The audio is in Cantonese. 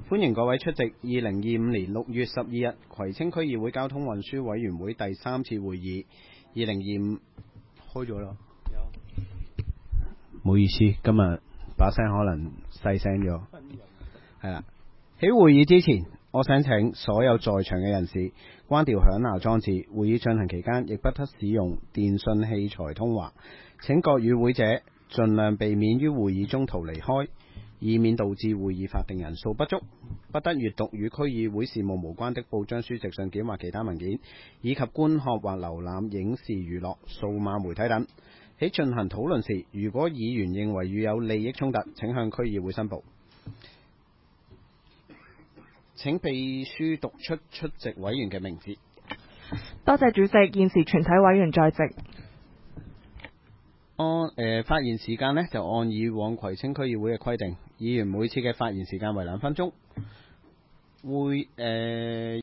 歡迎各位出席2025年6月12日葵青區議會交通運輸委員會第3次會議。2025開咗啦，唔好意思，今日把聲可能細聲咗。係啦，喺會議之前，我想請所有在場嘅人士關掉響鬧裝置。會議進行期間，亦不得使用電訊器材通話。請各與會者盡量避免於會議中途離開，以免導致會議法定人數不足。不得閱讀與區議會事務無關的報章、書籍、信件或其他文件，以及觀看或瀏覽影視娛樂、數碼媒體等。喺進行討論時，如果議員認為與有利益衝突，請向區議會申報。請秘書讀出出席委員嘅名字。 多謝主席，現時全體委員在席。 發言時間呢，就按以往葵青區議會嘅規定，議員每次嘅發言時間為2分鐘。